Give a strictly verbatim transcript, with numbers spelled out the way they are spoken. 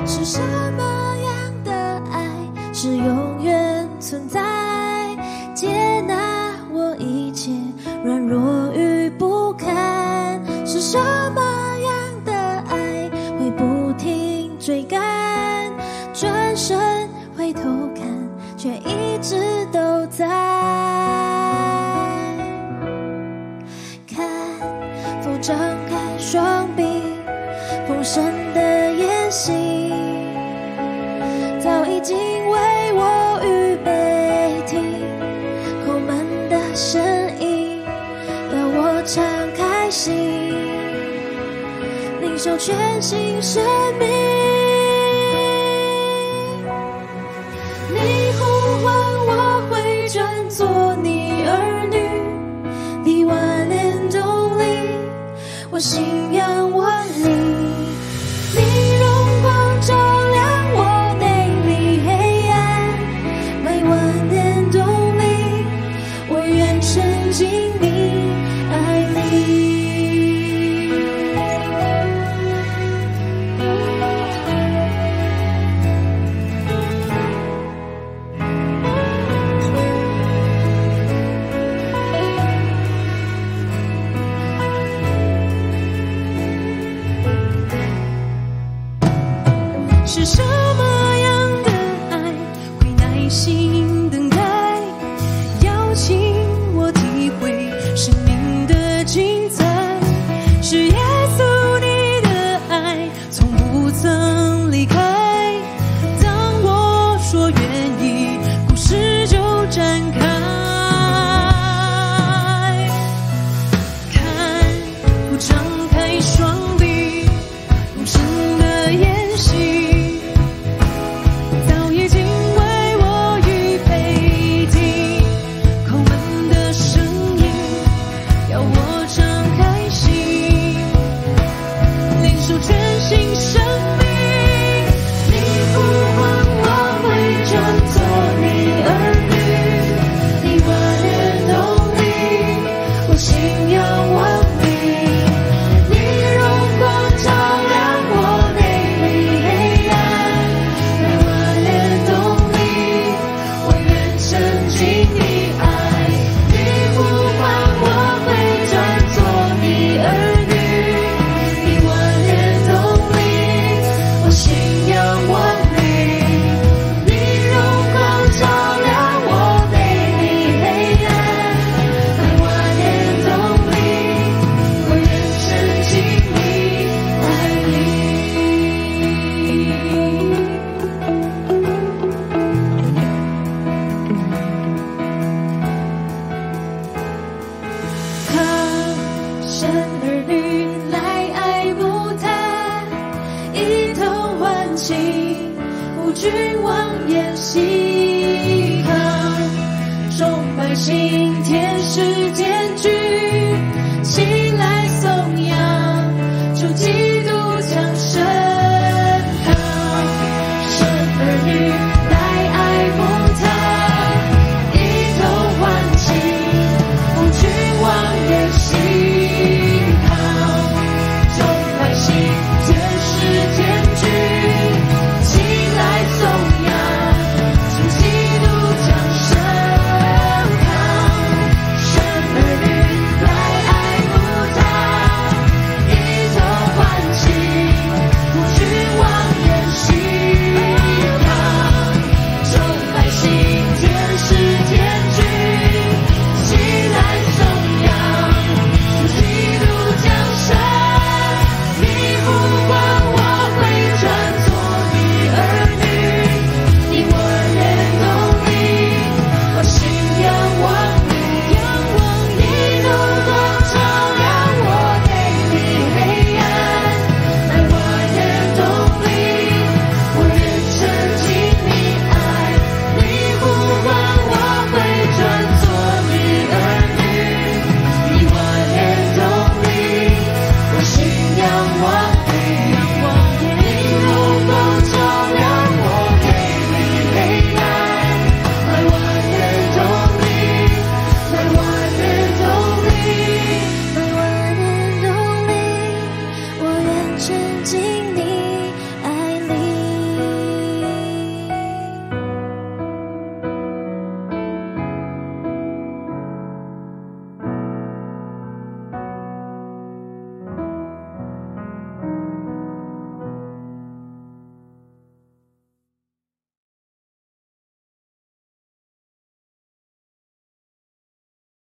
是什么样的爱是永远存在，接纳我一切软弱与不堪。是什么样的爱会不停追赶，转身回头看却一直都在。看否张开双臂，丰盛的筵席早已经为我预备听，叩门的声音要我敞开心，领受全新生命。你呼唤我回转做你儿女，你万念动力，我信仰万里。你荣光照亮我内里黑暗，每万念动力，我愿沉浸你爱里。是什么样的爱会耐心等待，邀请我体会生命的精彩。是耶稣你的爱从不曾离开，当我说愿意，故事就展开。看不张开双臂，丰盛的筵席君王宴席，看众百姓天使间